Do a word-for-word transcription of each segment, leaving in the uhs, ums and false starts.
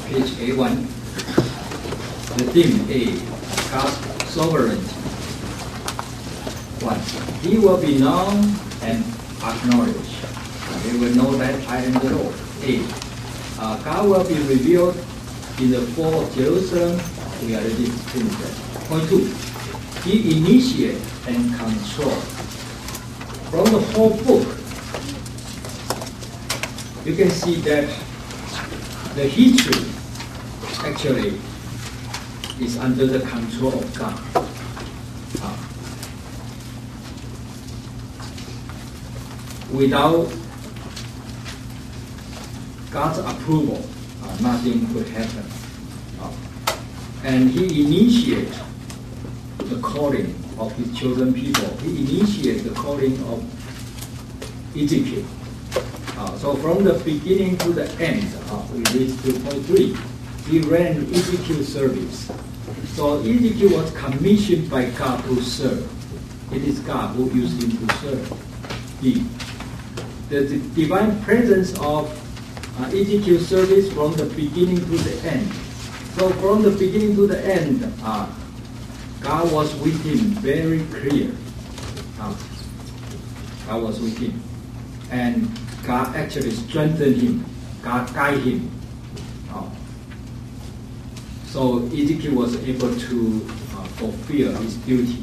page A one. The theme A, God's sovereignty. One, He will be known and acknowledged. They will know that I am the Lord. A, uh, God will be revealed in the fall of Jerusalem. We already finished that. Point two, He initiates and controls. From the whole book, you can see that the history actually is under the control of God. Uh, without God's approval, uh, nothing could happen. Uh, and He initiates the calling of His chosen people. He initiates the calling of Ezekiel. Uh, so from the beginning to the end, uh, we reach to point three. He ran Ezekiel's service. So Ezekiel was commissioned by God to serve. It is God who used him to serve. He, the, the divine presence of uh, Ezekiel's service from the beginning to the end. So from the beginning to the end, uh, God was with him very clear. Uh, God was with him. And God actually strengthened him. God guided him. Uh, so Ezekiel was able to uh, fulfill his duty.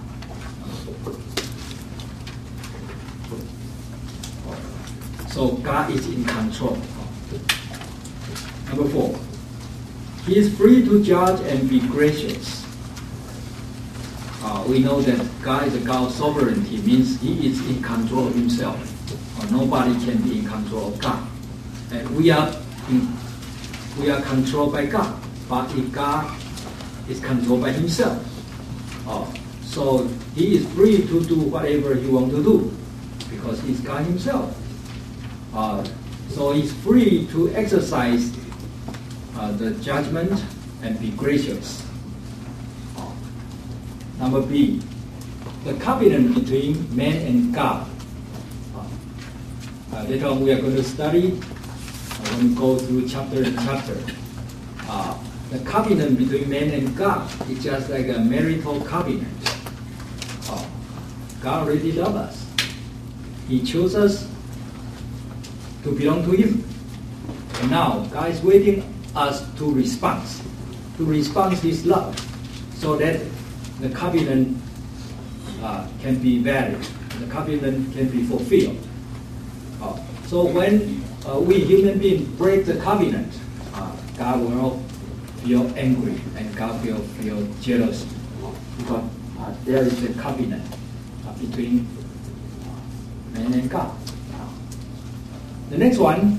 So God is in control. Number four, He is free to judge and be gracious. Uh, we know that God is a God of sovereignty, means He is in control of Himself. Uh, nobody can be in control of God. And we are in, we are controlled by God. But if God is controlled by Himself, uh, so He is free to do whatever He wants to do, because He's God Himself. Uh, so He's free to exercise uh, the judgment and be gracious. Uh, number B, the covenant between man and God. Uh, uh, later on we are going to study uh, when we go through chapter and chapter. Uh, the covenant between man and God is just like a marital covenant. Uh, God already loves us. He chose us to belong to Him. And now God is waiting us to respond, to respond His love, so that the covenant uh, can be valid, the covenant can be fulfilled. Uh, so when uh, we human beings break the covenant, uh, God will feel angry and God will feel jealous, because uh, there is a covenant uh, between uh, man and God. The next one,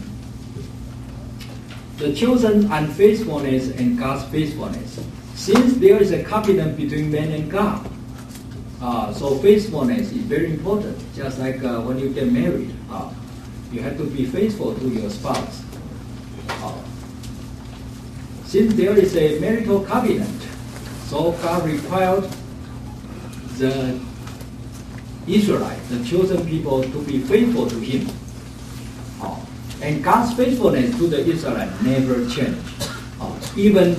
the chosen unfaithfulness and God's faithfulness. Since there is a covenant between man and God, uh, so faithfulness is very important. Just like uh, when you get married, uh, you have to be faithful to your spouse. Uh, since there is a marital covenant, so God required the Israelites, the chosen people, to be faithful to Him. And God's faithfulness to the Israelites never changed. Uh, even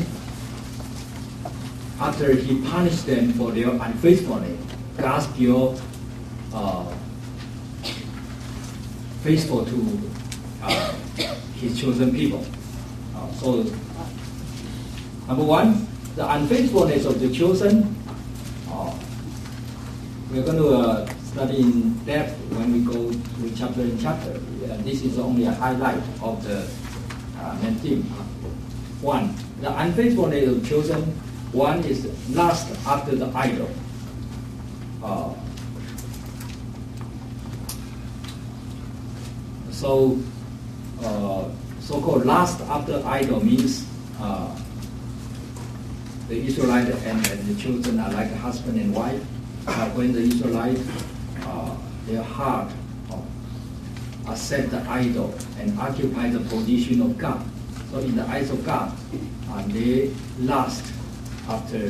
after He punished them for their unfaithfulness, God still uh, faithful to uh, His chosen people. Uh, so, number one, the unfaithfulness of the chosen, uh, we're going to uh, study in depth when we go through chapter and chapter. Uh, this is only a highlight of the uh, main theme. One, the unfaithfulness of chosen. One is lust after the idol. Uh, so, uh, so-called lust after idol means uh, the Israelite and, and the children are like a husband and wife. Uh, when the Israelite, uh, their heart uh, accept the idol and occupy the position of God. So in the eyes of God, uh, they lust after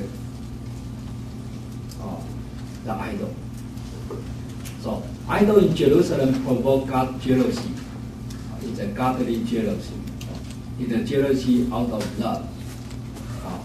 uh, the idol. So idol in Jerusalem provoke God's jealousy. Uh, it's a godly jealousy. It's a jealousy out of love. Uh,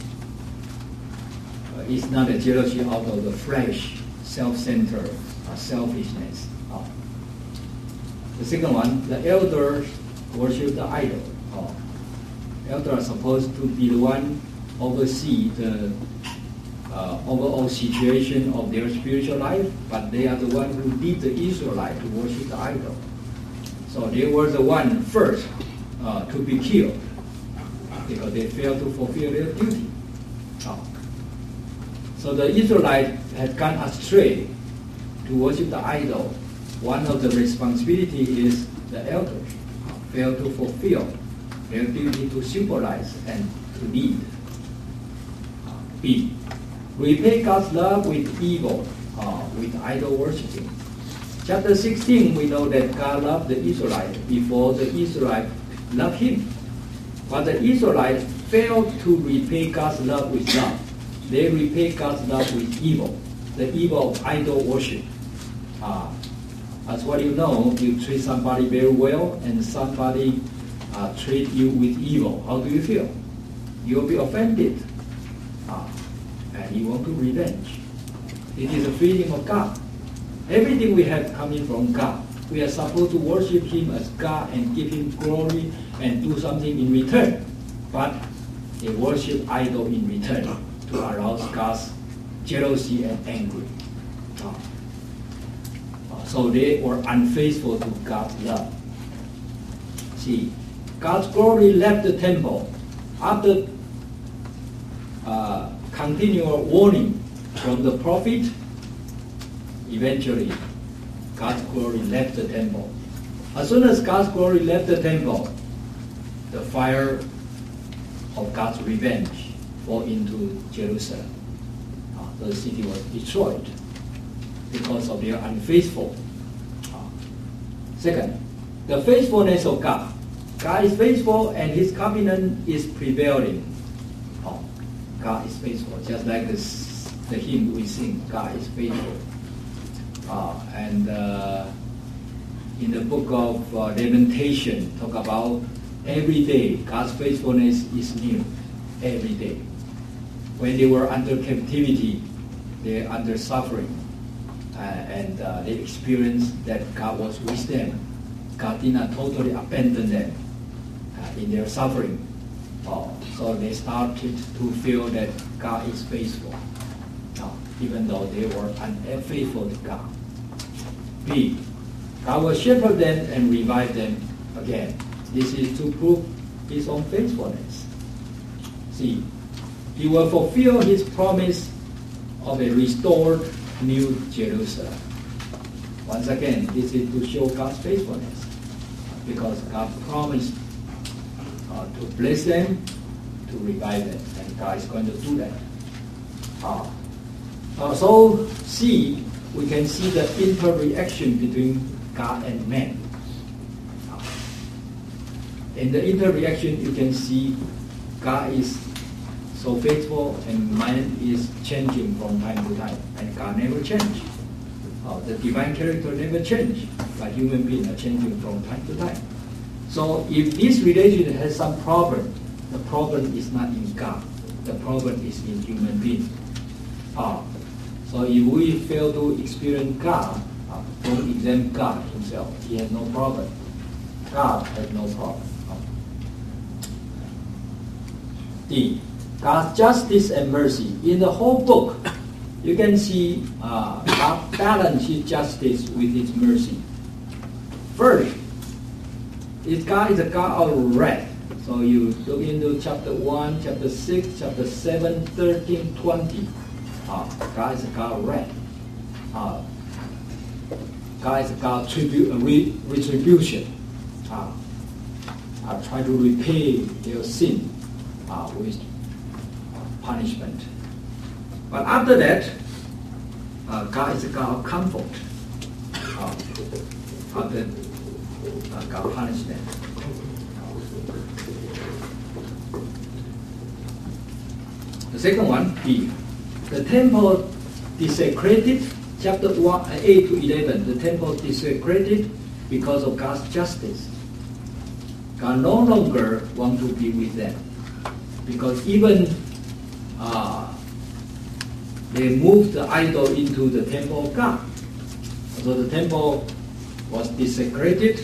it's not a jealousy out of the flesh, self-centered, uh, selfishness. Uh, the second one, the elders worship the idol. Uh, elders are supposed to be the one oversee the uh, overall situation of their spiritual life, but they are the one who lead the Israelites to worship the idol. So they were the one first uh, to be killed because they failed to fulfill their duty. Uh, so the Israelites had gone astray to worship the idol. One of the responsibility is the elders uh, failed to fulfill their duty to symbolize and to lead. Uh, B. Repay God's love with evil, uh, with idol worshiping. Chapter sixteen, we know that God loved the Israelites before the Israelites loved Him. But the Israelites failed to repay God's love with love. They repay God's love with evil, the evil of idol worship. Uh, as what you know, you treat somebody very well and somebody uh, treat you with evil. How do you feel? You'll be offended. Uh, and you want to revenge. It is a feeling of God. Everything we have coming from God. We are supposed to worship Him as God and give Him glory and do something in return. But they worship idol in return to arouse God's jealousy and anger. Uh, so they were unfaithful to God's love. See, God's glory left the temple after uh, continual warning from the prophet. Eventually, God's glory left the temple. As soon as God's glory left the temple, the fire of God's revenge fall into Jerusalem. Uh, the city was destroyed because of their unfaithful. Uh, second, the faithfulness of God. God is faithful and His covenant is prevailing. Uh, God is faithful, just like this, the hymn we sing, God is faithful. Uh, and uh, in the book of uh, Lamentation, talk about every day God's faithfulness is new, every day. When they were under captivity, they were under suffering, uh, and uh, they experienced that God was with them. God did not totally abandon them uh, in their suffering. Uh, so they started to feel that God is faithful, uh, even though they were unfaithful to God. B. God will shepherd them and revive them again. This is to prove His own faithfulness. C. He will fulfill His promise of a restored New Jerusalem. Once again, this is to show God's faithfulness, because God promised uh, to bless them, to revive them, and God is going to do that. Uh, uh, so, C. We can see the interreaction between God and man. In the interreaction, you can see God is so faithful and man is changing from time to time, and God never changes. Uh, the divine character never changes, but human beings are changing from time to time. So if this relation has some problem, the problem is not in God. The problem is in human beings. Uh, So if we fail to experience God, uh, don't examine God Himself. He has no problem. God has no problem. Uh. D. God's justice and mercy. In the whole book, you can see uh, God balance His justice with His mercy. First, is God is a God of wrath. So you look into chapter one, chapter six, chapter seven, thirteen, twenty. Uh, God is a God of wrath. Uh, God is a God of tribu- uh, re- retribution. Uh, uh, try to repay their sin uh, with punishment. But after that, uh, God is a God of comfort. Uh, after uh, God punished them. The second one, B. The temple desecrated, chapter one, eight to eleven, the temple desecrated because of God's justice. God no longer want to be with them. Because even uh, they moved the idol into the temple of God. So the temple was desecrated.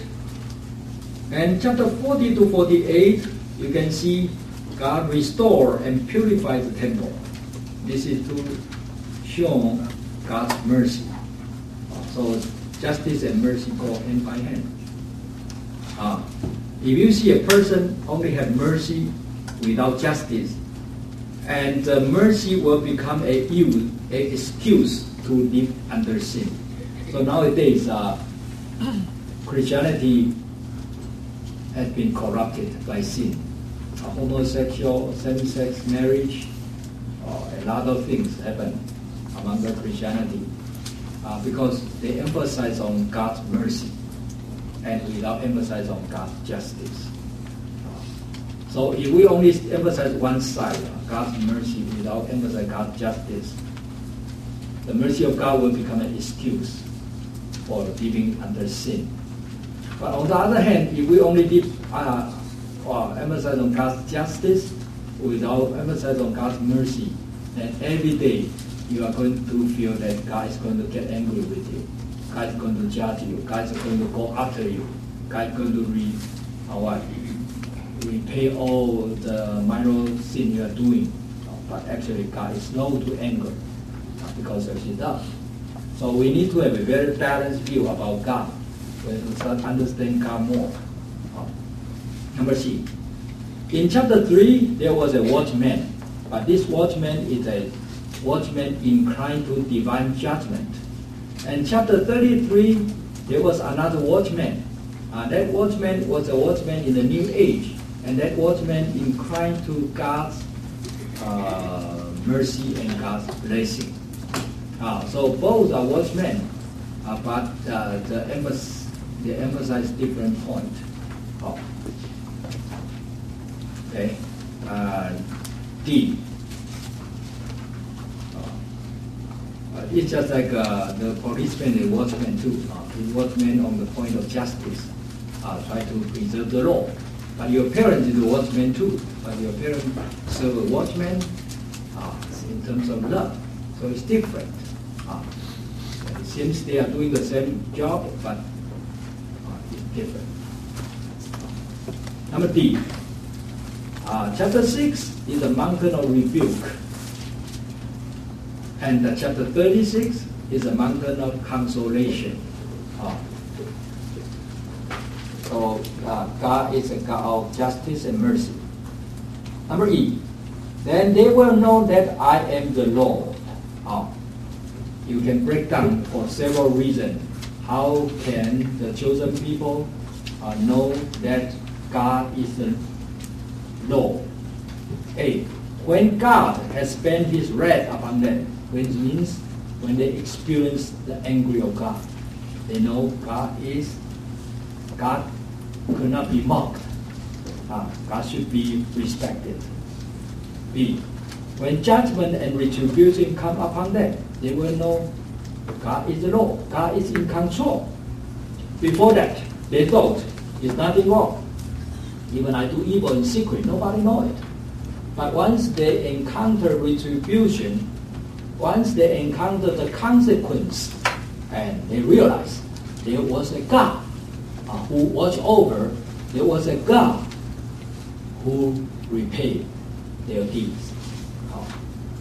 And chapter forty to forty-eight, you can see God restore and purify the temple. This is to show God's mercy. So justice and mercy go hand by hand. Uh, if you see a person only have mercy without justice, and uh, mercy will become a use, a excuse to live under sin. So nowadays, uh, Christianity has been corrupted by sin. Uh, homosexual, same-sex marriage, uh, a lot of things happen among the Christianity uh, because they emphasize on God's mercy and without emphasis on God's justice. So if we only emphasize one side, God's mercy, without emphasizing God's justice, the mercy of God will become an excuse for living under sin. But on the other hand, if we only did, uh, uh, emphasize on God's justice without emphasis on God's mercy, then every day you are going to feel that God is going to get angry with you. God is going to judge you. God is going to go after you. God is going to re, uh, what, repay all the minor sin you are doing. But actually God is slow to anger because of his love. So we need to have a very balanced view about God. We have to start understand God more. Number C. In chapter three, there was a watchman. But this watchman is a watchman inclined to divine judgment. And chapter thirty-three, there was another watchman. Uh, that watchman was a watchman in the New Age. And that watchman inclined to God's uh, mercy and God's blessing. Uh, so both are watchmen, uh, but uh, the emphasis, they emphasize different point. Oh. Okay. Uh, D. Uh, it's just like uh, the policeman and watchman too. Uh, the watchman on the point of justice, uh, try to preserve the law. But your parent is a watchman too. But your parent serve a watchman uh, in terms of love. So it's different. Uh, it seems they are doing the same job, but uh, it's different. Number D. Uh, chapter six is a mountain of rebuke. And uh, chapter thirty-six is a mountain of consolation. Uh, So uh, God is a God of justice and mercy. Number E. Then they will know that I am the Lord. Uh, you can break down for several reasons. How can the chosen people uh, know that God is the Lord? A. When God has spent his wrath upon them, which means when they experience the anger of God, they know God is God could not be mocked. Uh, God should be respected. B. When judgment and retribution come upon them, they will know God is the Lord. God is in control. Before that, they thought there's nothing wrong. Even I do evil in secret, nobody knows it. But once they encounter retribution, once they encounter the consequence, and they realize there was a God who watched over, there was a God who repaid their deeds. Oh.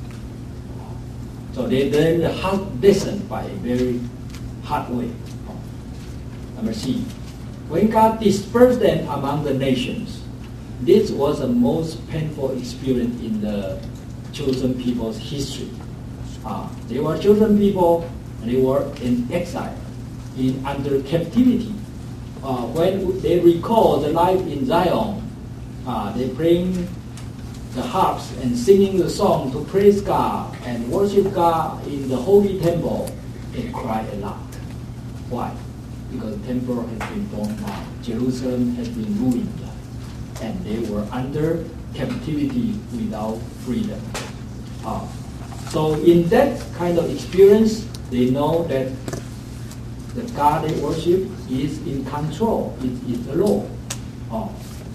So they learned the hard lesson by a very hard way. Oh. Number C. When God dispersed them among the nations, this was the most painful experience in the chosen people's history. Uh, they were chosen people, and they were in exile, in under captivity. Uh, when they recall the life in Zion, uh, they playing the harps and singing the song to praise God and worship God in the holy temple. They cry a lot. Why? Because the temple has been torn down. Jerusalem has been ruined. And they were under captivity without freedom. Uh, so in that kind of experience, they know that the God they worship is in control, it is the Lord. Oh.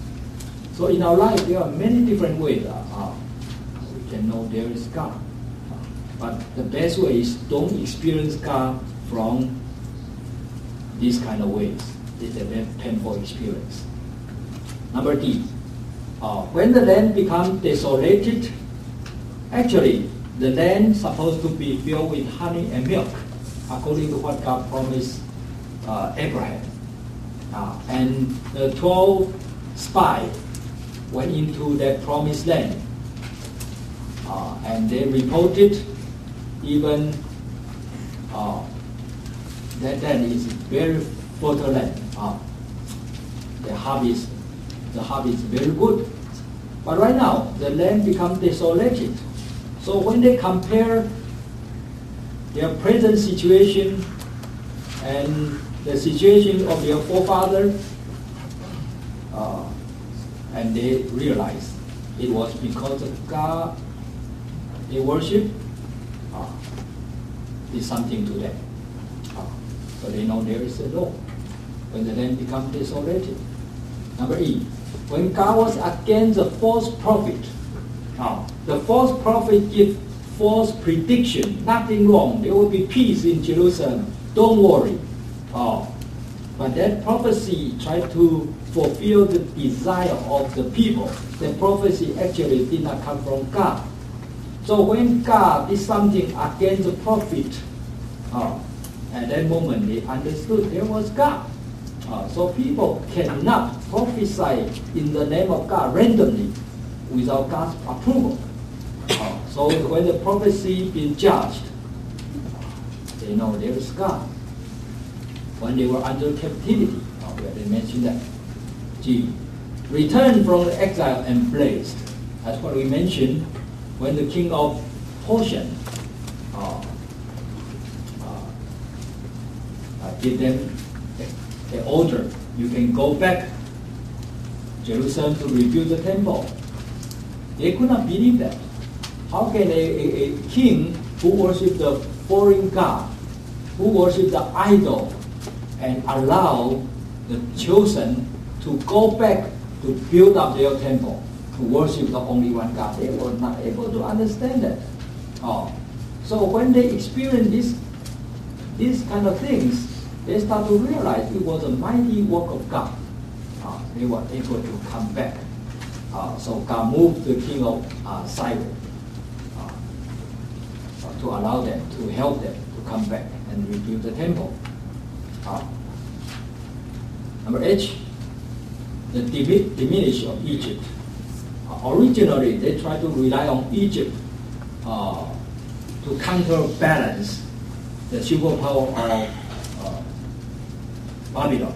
So in our life, there are many different ways uh, uh, we can know there is God. Uh, but the best way is don't experience God from these kind of ways. It's a very painful experience. Number D, uh, when the land becomes desolated, actually the land supposed to be filled with honey and milk, according to what God promised uh, Abraham. Uh, and the twelve spies went into that promised land, uh, and they reported even uh, that land is very fertile land. Uh, the harvest, the harvest is very good. But right now, the land becomes desolated. So when they compare their present situation and the situation of their forefathers, uh, and they realize it was because of God they worship, uh, did something to them. Uh, so they know there is a law when the land becomes desolated. Number E, when God was against the false prophet, uh, the false prophet give false prediction, nothing wrong, there will be peace in Jerusalem, don't worry. Uh, but that prophecy tried to fulfill the desire of the people. The prophecy actually did not come from God. So when God did something against the prophet, uh, at that moment they understood there was God. Uh, so people cannot prophesy in the name of God randomly without God's approval. Uh, so when the prophecy been judged, they know there is God. When they were under captivity, uh, we already mentioned that. G, returned from the exile and blessed. That's what we mentioned when the king of Portion uh, uh, uh, gave them an order. You can go back to Jerusalem to rebuild the temple. They could not believe that. How can a, a, a king who worships the foreign god, who worships the idol, and allow the chosen to go back to build up their temple, to worship the only one God? They were not able to understand that. Oh. So when they experience this, these kind of things, they start to realize it was a mighty work of God. Uh, they were able to come back. Uh, so God moved the king of uh, Cyrus uh, uh, to allow them, to help them to come back and rebuild the temple. Uh, number H, the dimi- diminish of Egypt. Uh, originally, they tried to rely on Egypt uh, to counterbalance the superpower of uh, Babylon.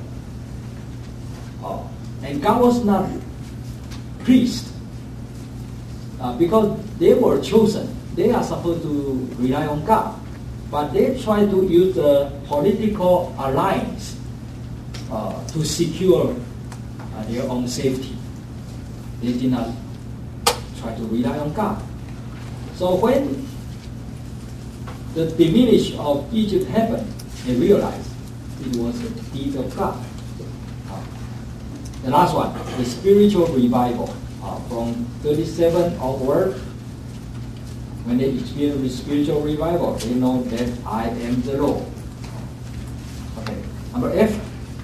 Uh, and God was not pleased uh, because they were chosen. They are supposed to rely on God. But they try to use the political alliance uh, to secure uh, their own safety. They did not try to rely on God. So when the diminish of Egypt happened, they realized it was a deed of God. Uh, the last one, the spiritual revival. Uh, from thirty-seven onward, when they experience the spiritual revival, they know that I am the Lord. Okay. Number F,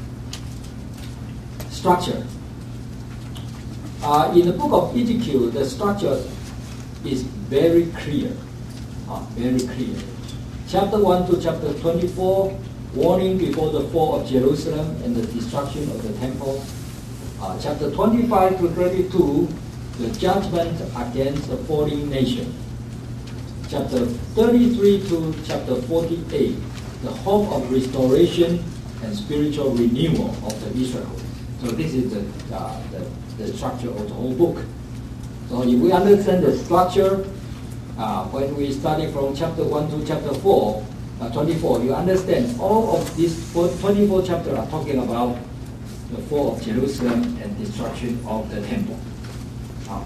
structure. Uh, in the book of Ezekiel, the structure is very clear. Uh, very clear. Chapter one to chapter twenty-four, warning before the fall of Jerusalem and the destruction of the temple. Uh, chapter twenty-five to thirty-two, the judgment against the fallen nation. Chapter thirty-three to chapter forty-eight, the hope of restoration and spiritual renewal of the Israel. So this is the, uh, the, the structure of the whole book. So if we understand the structure, uh, when we study from chapter one to chapter four, uh, twenty-four, you understand all of these twenty-four chapters are talking about the fall of Jerusalem and destruction of the temple. Uh,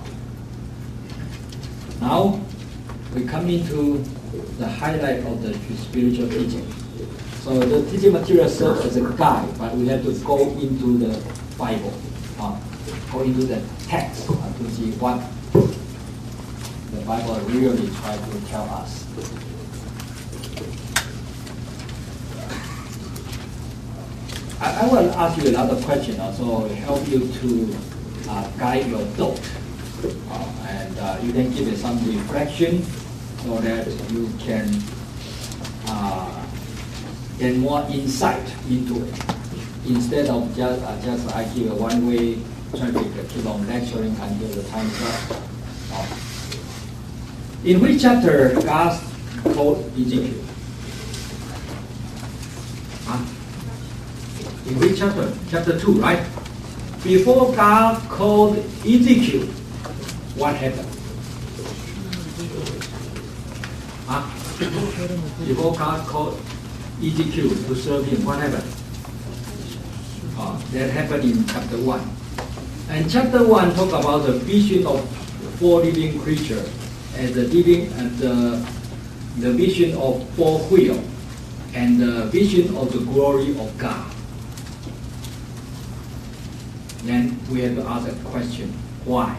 now, we come into the highlight of the spiritual teaching. So the teaching material serves as a guide, but we have to go into the Bible, uh, go into the text uh, to see what the Bible really tries to tell us. I, I will ask you another question also to help you to uh, guide your thought. Uh, and uh, you can give it some reflection so that you can uh, get more insight into it. Instead of just, uh, just I give a one-way traffic, keep on lecturing until the time is up. Uh, in which chapter God called Ezekiel? Huh? In which chapter? Chapter two, right? Before God called Ezekiel, what happened? Huh? Before God called Ezekiel to serve him, what happened? Uh, that happened in chapter one. And chapter one talk about the vision of four living creatures and the living and the, the vision of four wheels and the vision of the glory of God. Then we have to ask a question: why?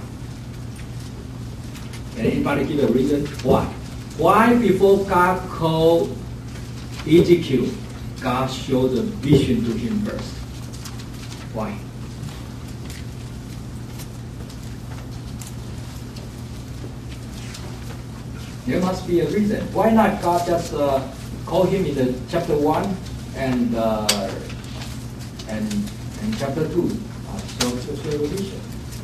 Can anybody give a reason why? Why before God called Ezekiel, God showed the vision to him first? Why? There must be a reason. Why not God just uh, call him in the chapter one and uh, and and chapter two? Uh, so so show the vision.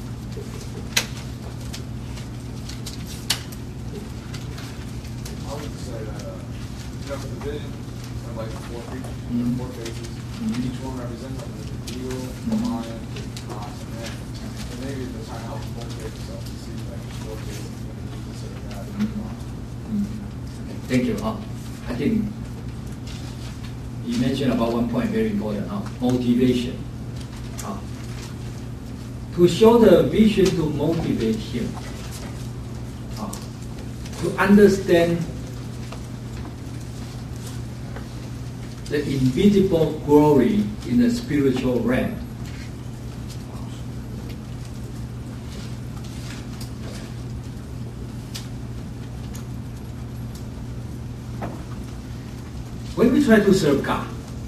I would say that uh, you know, the vision of like four creatures, Mhm. four faces. Mhm. Each one represents something: the eagle, the Mhm. lion, the ox, and man. And maybe they're trying to help motivate themselves to see like four faces when they need to serve God. Mm. Thank you. Huh? I think you mentioned about one point very important. Huh? Motivation. Huh? To show the vision to motivate him. Huh? To understand the invisible glory in the spiritual realm. When we try to serve God,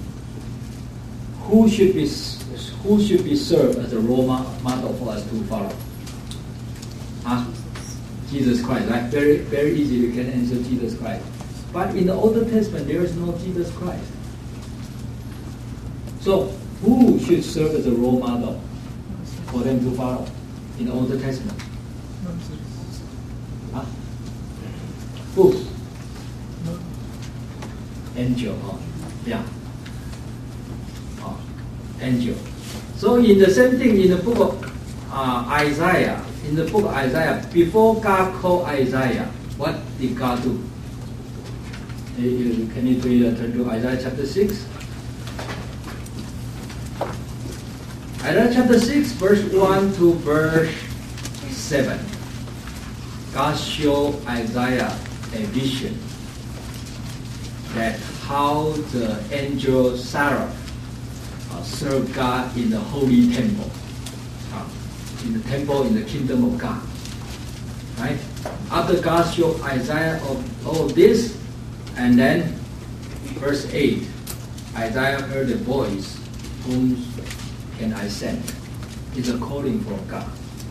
who should be who should be served as a role model for us to follow? Huh? Jesus Christ, right? Very very easy. You can answer Jesus Christ. But in the Old Testament, there is no Jesus Christ. So who should serve as a role model for them to follow in the Old Testament? Huh? Who? Angel, huh? Yeah. Oh, angel. So in the same thing in the book of uh, Isaiah, in the book of Isaiah, before God called Isaiah, what did God do? You, you, can you please turn to Isaiah chapter six? Isaiah chapter six, verse one to verse seven. God showed Isaiah a vision that how the angel Sarah uh, served God in the holy temple, uh, in the temple in the kingdom of God. Right? After God showed Isaiah of all this, and then verse eight, Isaiah heard a voice, whom can I send? It's a calling from God.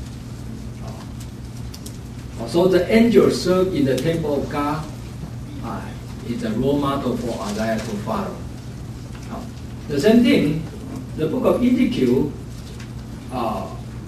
Uh, so the angel served in the temple of God. Uh, It's a role model for Isaiah to follow. Now, the same thing, the book of Ezekiel, uh,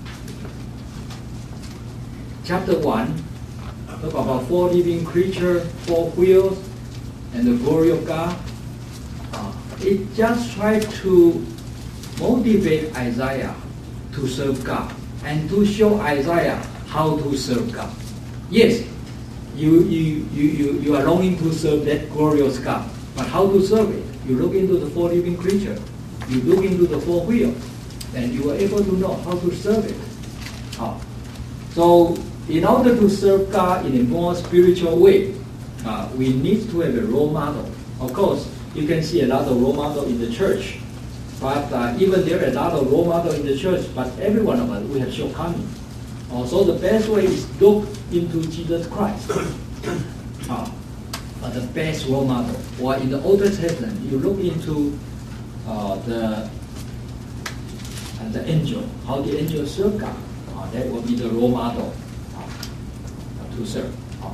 chapter one, talk about four living creatures, four wheels, and the glory of God. Uh, it just tried to motivate Isaiah to serve God and to show Isaiah how to serve God. Yes, You, you, you, you, you are longing to serve that glorious God. But how to serve it? You look into the four living creatures. You look into the four wheels. And you are able to know how to serve it. Uh, so, in order to serve God in a more spiritual way, uh, we need to have a role model. Of course, you can see a lot of role model in the church. But uh, even there are a lot of role model in the church, but every one of us, we have shortcomings. Also, the best way is look into Jesus Christ. uh, uh, the best role model. Or in the Old Testament, you look into uh, the uh, the angel, how the angel serve God. Uh, that will be the role model uh, to serve. Uh,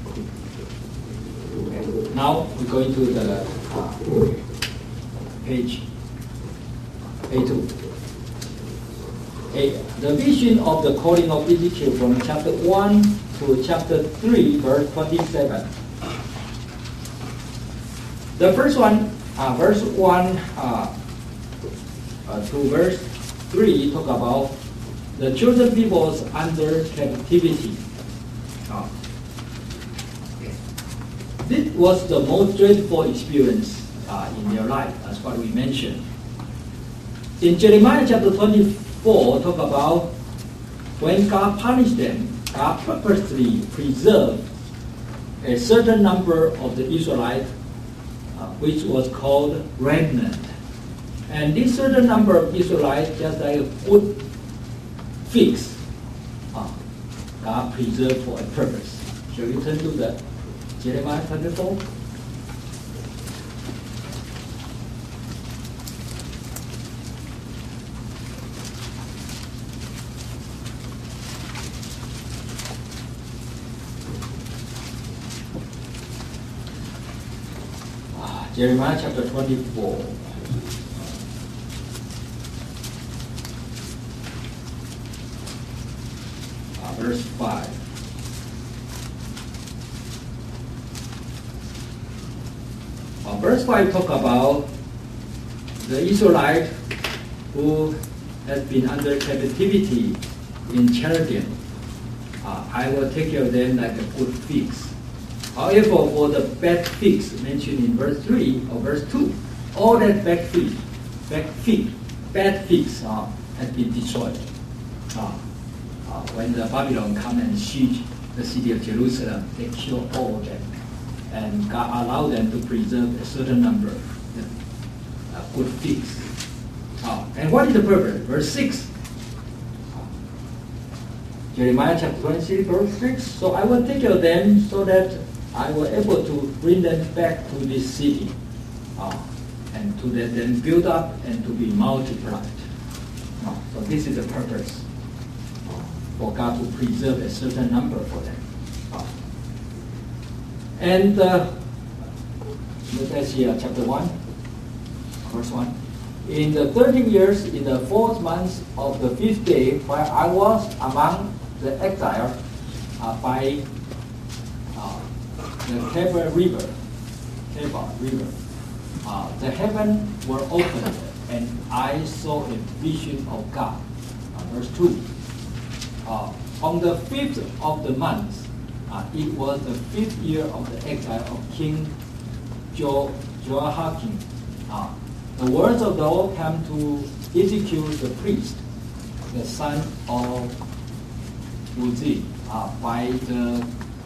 okay. Now we're going to the uh, page A two. A, the vision of the calling of Ezekiel from chapter one to chapter three, verse twenty-seven. The first one, uh, verse one uh, uh, to verse three, talk about the chosen peoples under captivity. Uh, this was the most dreadful experience uh, in their life, as what we mentioned. In Jeremiah chapter twenty-four, talk about when God punished them, God purposely preserved a certain number of the Israelites, uh, which was called remnant. And this certain number of Israelites, just like a good figs, uh, God preserved for a purpose. Shall we turn to the Jeremiah twenty-four? Jeremiah chapter twenty-four. Uh, verse five. Uh, verse five talk about the Israelites who has been under captivity in Chaldean. Uh, I will take care of them like a good figs. However, for the bad figs mentioned in verse three or verse two, all that bad fig, bad fig, bad figs uh, has been destroyed. Uh, uh, when the Babylon come and siege the city of Jerusalem, they kill all of them, and God allowed them to preserve a certain number of uh, good figs. Uh, and what is the purpose? Verse six. Jeremiah chapter twenty-three, verse six. So I will take care of them so that I was able to bring them back to this city uh, and to let them build up and to be multiplied. Uh, so this is the purpose uh, for God to preserve a certain number for them. Uh, and uh, let's see uh, chapter one, verse one. In the thirteen years, in the fourth month of the fifth day, while I was among the exile uh, by uh, the Kebar River, Kebar River, uh, the heaven were opened, and I saw a vision of God. Uh, verse two. Uh, on the fifth of the month, uh, it was the fifth year of the exile of King jo- Jehoiakim. Uh, the words of the Lord came to Ezekiel the priest, the son of Uzi, uh, by the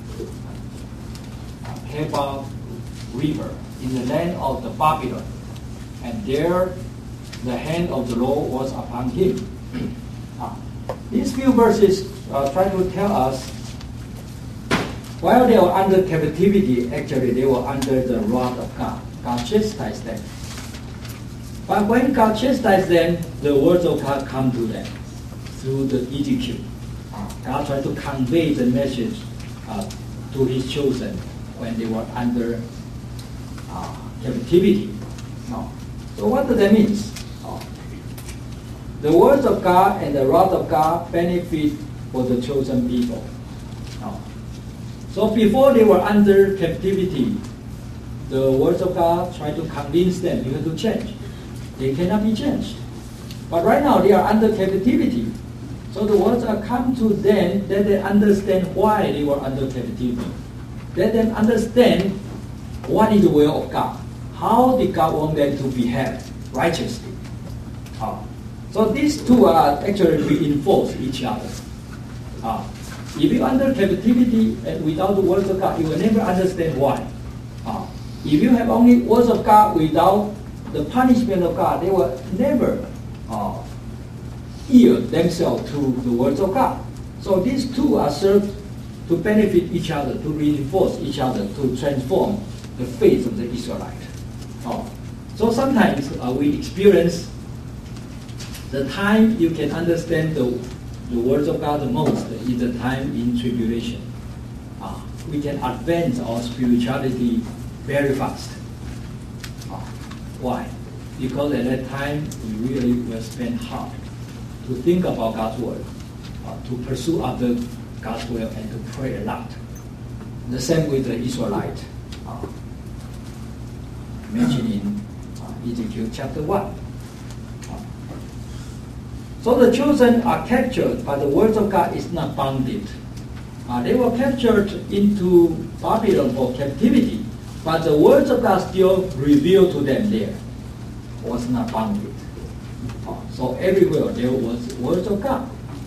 Kebar River in the land of the Babylon, and there the hand of the Lord was upon him. uh, these few verses uh, try to tell us while they were under captivity, actually they were under the wrath of God. God chastised them. But when God chastised them, the words of God come to them through the Ezekiel. Uh, God tried to convey the message uh, to his chosen when they were under uh, captivity. No. So what does that mean? Uh, the words of God and the wrath of God benefit for the chosen people. No. So before they were under captivity, the words of God tried to convince them you have to change. They cannot be changed. But right now they are under captivity. So the words are come to them that they understand why they were under captivity. Let them understand what is the will of God. How did God want them to behave righteously? Uh, so these two are actually reinforce each other. Uh, if you under captivity and without the words of God, you will never understand why. Uh, if you have only words of God without the punishment of God, they will never uh, yield themselves to the words of God. So these two are served to benefit each other, to reinforce each other, to transform the faith of the Israelite. Oh. So sometimes uh, we experience the time you can understand the, the words of God the most is the time in tribulation. Uh, we can advance our spirituality very fast. Uh, why? Because at that time we really will spend hard to think about God's word, uh, to pursue after God's will, and to pray a lot. The same with the Israelite, uh, mentioned in uh, Ezekiel chapter one. Uh, so the chosen are captured, but the words of God is not bounded. Uh, they were captured into Babylon for captivity, but the words of God still revealed to them there. Was not bounded. Uh, so everywhere there was words of God.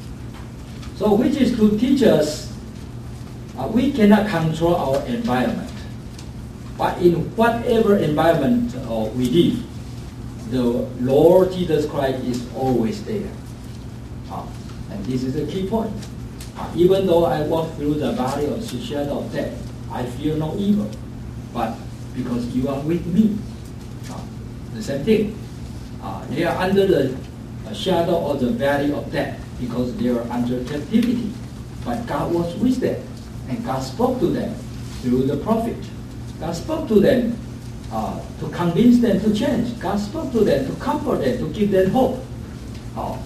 So which is to teach us uh, we cannot control our environment. But in whatever environment uh, we live, the Lord Jesus Christ is always there. Uh, and this is the key point. Uh, even though I walk through the valley of the shadow of death, I fear no evil. But because you are with me. Uh, the same thing. Uh, they are under the uh, shadow of the valley of death because they are under captivity. But God was with them. And God spoke to them through the prophet. God spoke to them uh, to convince them to change. God spoke to them to comfort them, to give them hope. Uh,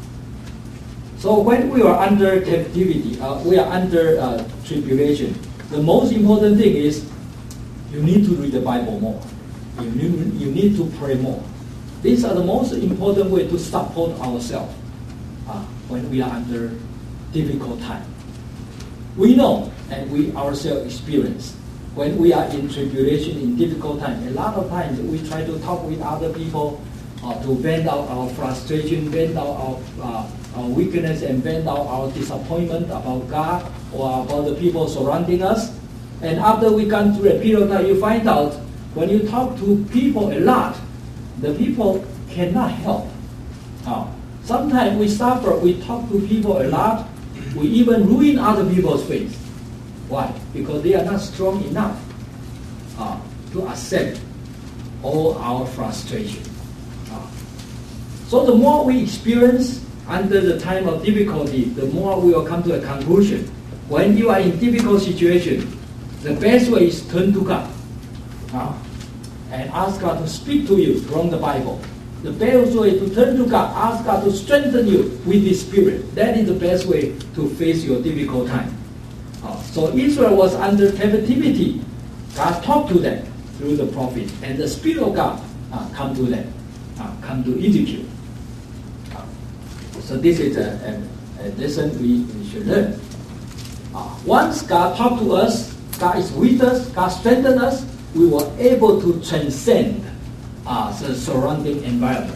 so when we are under captivity, uh, we are under uh, tribulation, the most important thing is you need to read the Bible more. You need, you need to pray more. These are the most important way to support ourselves uh, when we are under difficult time. We know, and we ourselves experience, when we are in tribulation, in difficult time, a lot of times we try to talk with other people uh, to vent out our frustration, vent out our, uh, our weakness, and vent out our disappointment about God or about the people surrounding us. And after we come through a period of time, you find out when you talk to people a lot, the people cannot help. Uh, sometimes we suffer, we talk to people a lot, we even ruin other people's faith. Why? Because they are not strong enough uh, to accept all our frustration. Uh, so the more we experience under the time of difficulty, the more we will come to a conclusion. When you are in difficult situation, the best way is turn to God uh, and ask God to speak to you from the Bible. The best way to turn to God, ask God to strengthen you with His Spirit. That is the best way to face your difficult time. Uh, so Israel was under captivity. God talked to them through the prophet, and the Spirit of God uh, come to them, uh, come to Ezekiel. Uh, so this is a, a, a lesson we, we should learn. Uh, once God talked to us, God is with us, God strengthened us, we were able to transcend Uh, the surrounding environment.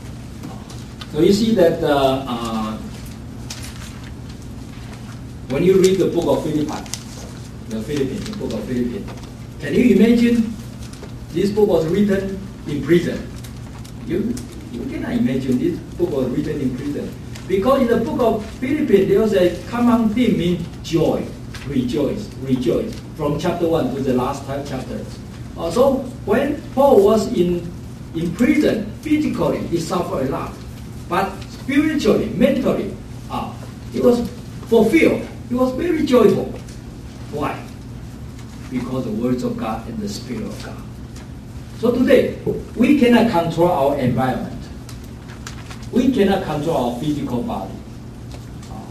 So you see that uh, uh, when you read the book of Philippians, the Philippines, the book of Philippians, can you imagine this book was written in prison? You you cannot imagine this book was written in prison because in the book of Philippians there was a common theme mean joy, rejoice, rejoice from chapter one to the last chapter. Uh, so when Paul was in, in prison, physically he suffered a lot. But spiritually, mentally, uh, he was fulfilled. He was very joyful. Why? Because the words of God and the Spirit of God. So today, we cannot control our environment. We cannot control our physical body. Uh,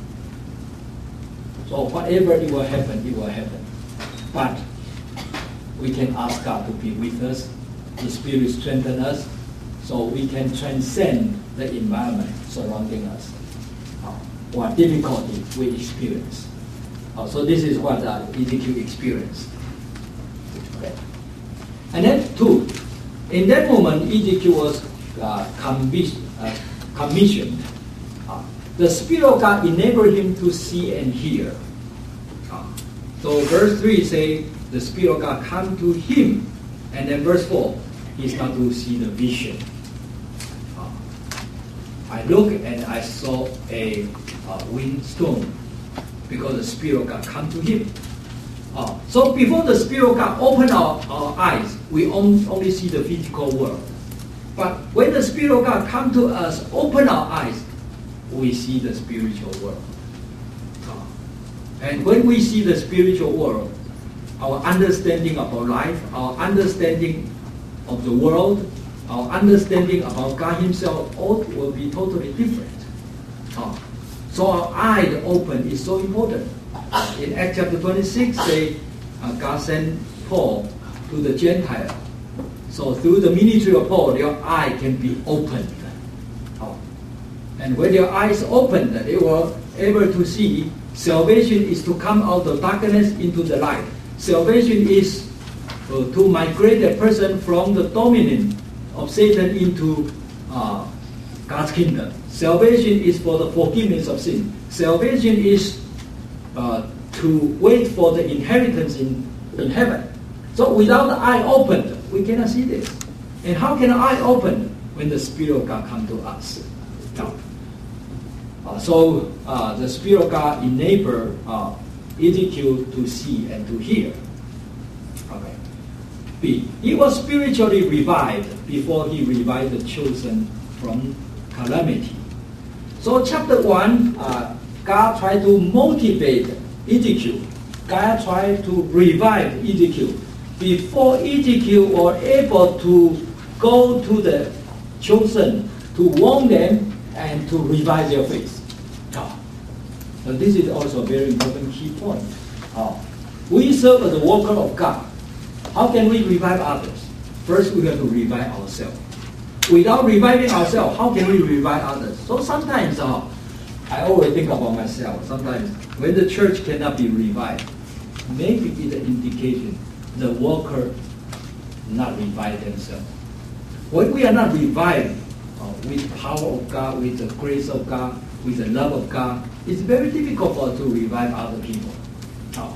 so whatever it will happen, it will happen. But we can ask God to be with us, the Spirit strengthen us, so we can transcend the environment surrounding us, uh, what difficulty we experience. Uh, so this is what uh, Ezekiel experienced. Okay. And then two, in that moment, Ezekiel was uh, commis- uh, commissioned. Uh, the Spirit of God enabled him to see and hear. Uh, so verse three says, the Spirit of God come to him. And then verse four, he started to see the vision. Uh, I looked and I saw a uh, windstorm because the Spirit of God come to him. Uh, so before the Spirit of God open our, our eyes, we on, only see the physical world. But when the Spirit of God come to us, open our eyes, we see the spiritual world. Uh, and when we see the spiritual world, our understanding about life, our understanding of the world, our understanding about God himself, all will be totally different. Uh, so our eye open is so important. In Acts chapter twenty-six, say, uh, God sent Paul to the Gentile. So through the ministry of Paul, their eye can be opened. Uh, and when their eyes opened, they were able to see salvation is to come out of darkness into the light. Salvation is uh, to migrate a person from the dominion of Satan into uh, God's kingdom. Salvation is for the forgiveness of sin. Salvation is uh, to wait for the inheritance in, in heaven. So without the eye opened, we cannot see this. And how can the eye open? When the Spirit of God come to us. Now, uh, so uh, the Spirit of God enable uh, Ezekiel to see and to hear. Okay. B. He was spiritually revived before he revived the chosen from calamity. So chapter one, uh, God tried to motivate Ezekiel. God tried to revive Ezekiel. Before Ezekiel were able to go to the chosen, to warn them, and to revive their faith. Uh, so this is also a very important key point. Uh, we serve as a worker of God. How can we revive others? First, we have to revive ourselves. Without reviving ourselves, how can we revive others? So sometimes, uh, I always think about myself. Sometimes, when the church cannot be revived, maybe it's an indication the worker not revive themselves. When we are not revived uh, with the power of God, with the grace of God, with the love of God, it's very difficult for us to revive other people. Uh,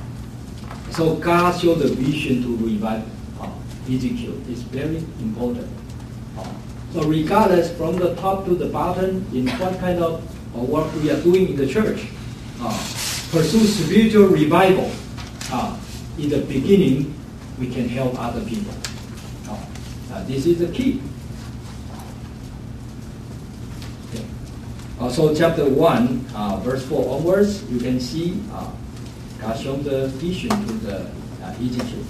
so God showed the vision to revive uh, Ezekiel. It's very important. Uh, so regardless from the top to the bottom, in what kind of uh, work we are doing in the church, uh, pursue spiritual revival. Uh, in the beginning, we can help other people. Uh, uh, this is the key. Okay. Uh, so chapter one, uh, verse four onwards, you can see uh, God showed the vision to the uh, Ezekiel.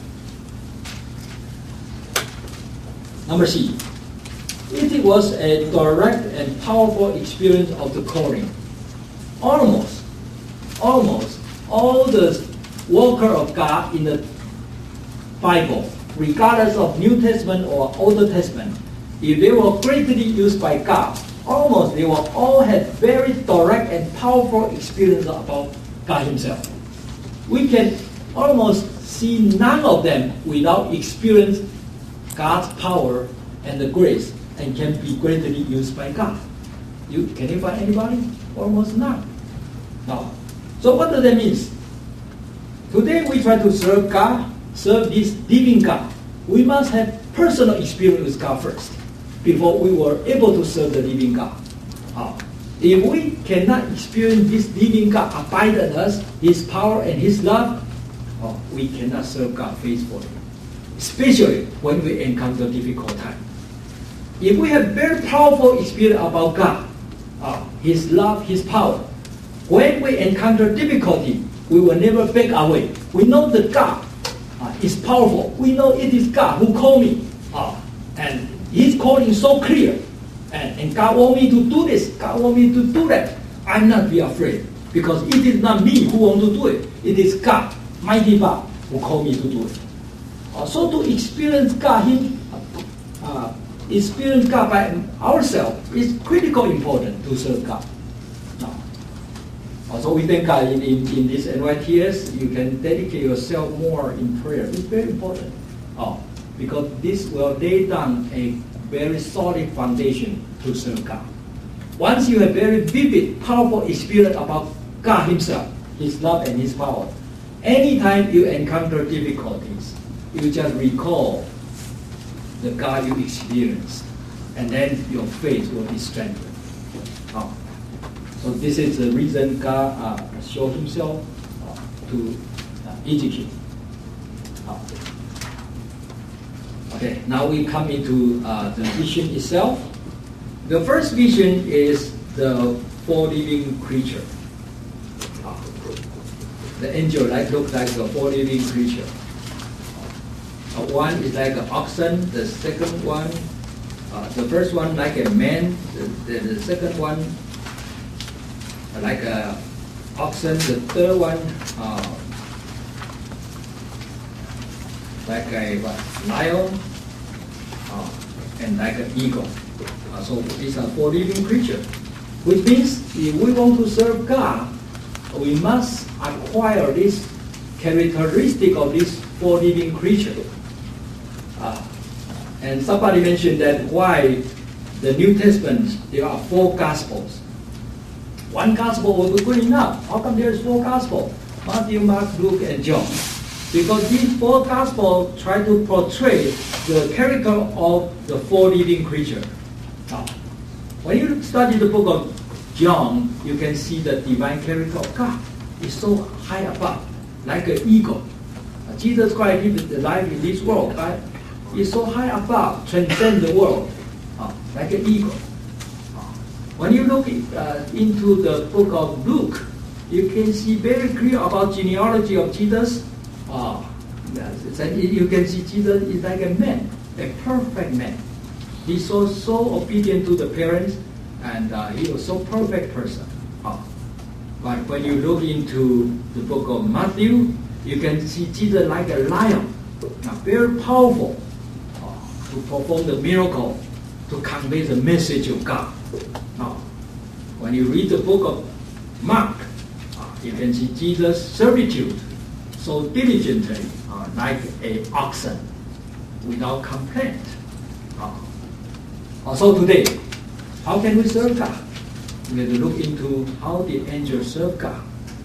Number C. It was a direct and powerful experience of the calling. Almost, almost all the worker of God in the Bible, regardless of New Testament or Old Testament, if they were greatly used by God, almost they will all have very direct and powerful experience about God himself. We can almost see none of them without experience God's power and the grace and can be greatly used by God. You, can you find anybody? Almost none. No. So what does that mean? Today we try to serve God, serve this living God. We must have personal experience with God first before we were able to serve the living God. Uh, if we cannot experience this living God abide in us, His power and His love, uh, we cannot serve God faithfully, especially when we encounter difficult times. If we have very powerful experience about God, uh, His love, His power, when we encounter difficulty, we will never back away. We know that God uh, is powerful. We know it is God who called me. Uh, and His calling is so clear. And, and God wants me to do this. God wants me to do that. I'm not be afraid. Because it is not me who wants to do it. It is God, mighty God, who called me to do it. Uh, so to experience God, Him, uh, experience God by ourselves is critical important to serve God. So we thank God in, in, in this N Y T S, you can dedicate yourself more in prayer. It's very important. Oh, because this will lay down a very solid foundation to serve God. Once you have very vivid, powerful experience about God Himself, His love and His power, anytime you encounter difficulties, you just recall the God you experienced, and then your faith will be strengthened. Oh. So this is the reason God uh, showed himself uh, to uh, Ezekiel. Uh, okay, now we come into uh, the vision itself. The first vision is the four living creature. Uh, the angel like looks like a four living creature. Uh, one is like an oxen. The second one, uh, the first one like a man. The, the, the second one like a oxen. The third one uh, like a what, lion, uh, and like an eagle. Uh, so these are four living creatures, which means if we want to serve God, we must acquire this characteristic of these four living creatures. Uh, and somebody mentioned that why the New Testament, there are four Gospels. One Gospel will be good enough. How come there's four Gospels? Matthew, Mark, Luke, and John. Because these four Gospels try to portray the character of the four living creatures. Now, when you study the book of John, you can see the divine character of God. It's so high above, like an eagle. Uh, Jesus Christ lived the life in this world, right? It's so high above, transcend the world, uh, like an eagle. Uh, when you look uh, into the book of Luke, you can see very clear about genealogy of Jesus. Uh, you can see Jesus is like a man, a perfect man. He's so, so obedient to the parents, and uh, he was so perfect person. Uh, but when you look into the book of Matthew, you can see Jesus like a lion, uh, very powerful uh, to perform the miracle, to convey the message of God. Uh, when you read the book of Mark, uh, you can see Jesus' servitude, so diligently, uh, like a oxen, without complaint. Uh, Also today, how can we serve God? We have to look into how the angels serve God.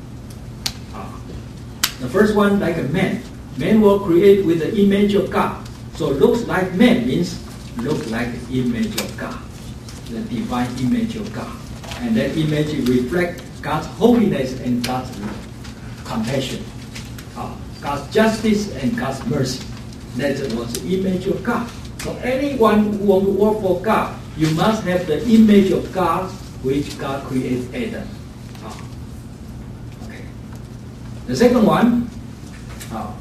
Uh, the first one, like a man. Man will create with the image of God. So looks like man means look like the image of God, the divine image of God. And that image reflects God's holiness and God's compassion, uh, God's justice and God's mercy. That was the image of God. So anyone who wants to work for God, you must have the image of God which God created Adam. Oh. Okay. The second one, oh.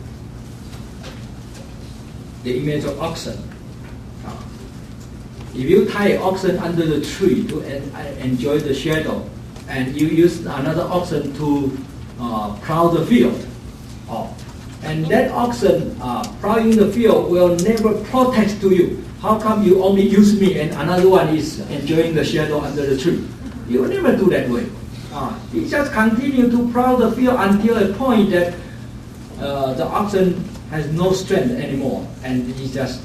the image of oxen. Oh. If you tie an oxen under the tree to en enjoy the shadow, and you use another oxen to uh, plow the field, oh. and that oxen uh, plowing the field will never protest to you. How come you only use me and another one is enjoying the shadow under the tree? You will never do that way. Uh, he just continue to plow the field until a point that uh, the oxen has no strength anymore, and he just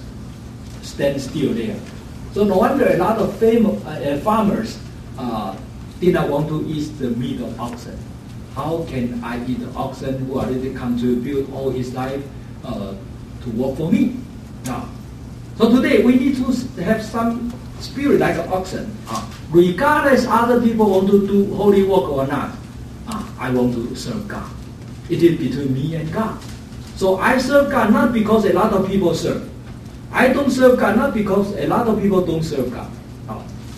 stands still there. So no wonder a lot of fam uh, farmers uh, did not want to eat the meat of oxen. How can I eat the oxen who already contribute all his life uh, to work for me? Now, so today we need to have some spirit like an oxen. Uh, regardless other people want to do holy work or not, uh, I want to serve God. It is between me and God. So I serve God not because a lot of people serve. I don't serve God not because a lot of people don't serve God. Uh,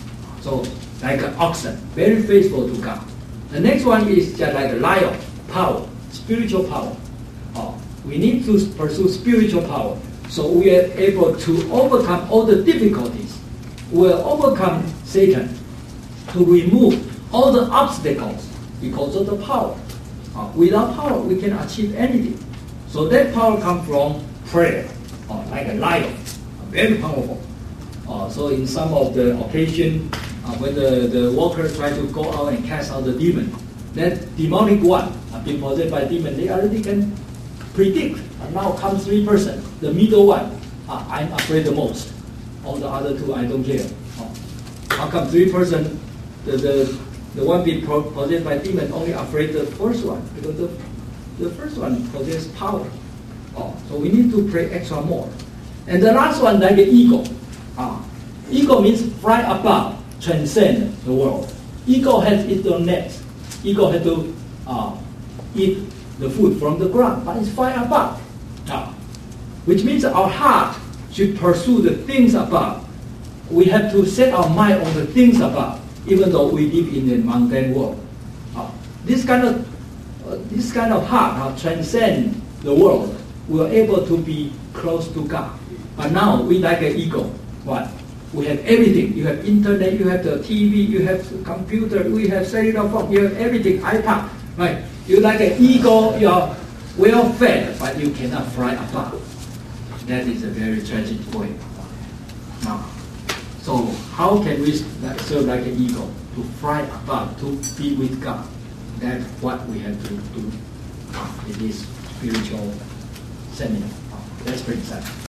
so like an oxen, very faithful to God. The next one is just like a lion, power, spiritual power. Oh, we need to pursue spiritual power so we are able to overcome all the difficulties. We will overcome Satan to remove all the obstacles because of the power. Uh, without power, we can achieve anything. So that power comes from prayer, uh, like a lion, uh, very powerful. Uh, so in some of the occasion, Uh, when the, the workers try to go out and cast out the demon, that demonic one, uh, being possessed by demon, they already can predict. Uh, now comes three person, the middle one, uh, I'm afraid the most. All the other two, I don't care. Uh, how come three person, the, the, the one being possessed by demon only afraid the first one? Because the, the first one possesses power. Uh, so we need to pray extra more. And the last one, like an eagle. Uh, eagle means fly above, transcend the world. Eagle has its own nest. Eagle has to uh, eat the food from the ground, but it's fly above. Uh, which means our heart should pursue the things above. We have to set our mind on the things above, even though we live in a mundane world. Uh, this kind of uh, this kind of heart uh, transcends the world. We are able to be close to God. But now we like an eagle. What? We have everything. You have internet. You have the T V. You have the computer. We have cellular phone. You have everything. iPad. Right? You like an eagle. You are well fed, but you cannot fly above. That is a very tragic way. Now. So how can we serve like an eagle? To fly above, to be with God. That's what we have to do in this spiritual seminar. Let's bring that.